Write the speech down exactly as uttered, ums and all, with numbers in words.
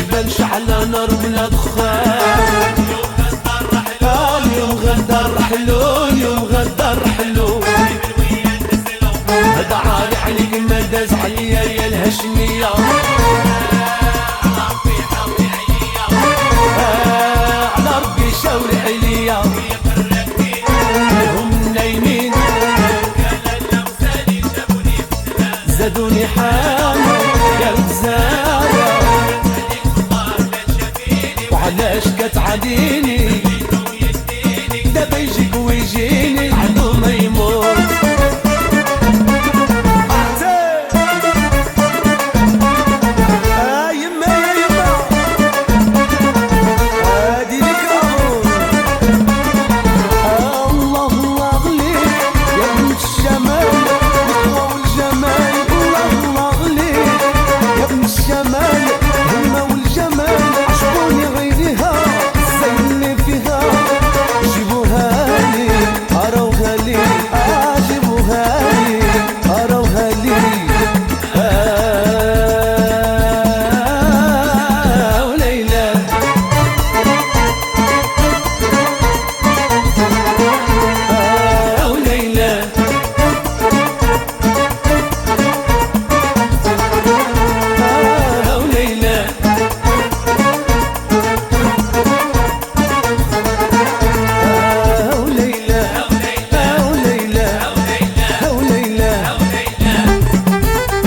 الجبل شعلة نار ولا دخان. اليوم غدا رحلون يوم غدا رحلون هدا عالي عليك ما داز عليا يا الهشمية. على ربي شاوري عليا هم نايمين زادوني حالة يا غزالة وعلاش كتعاديني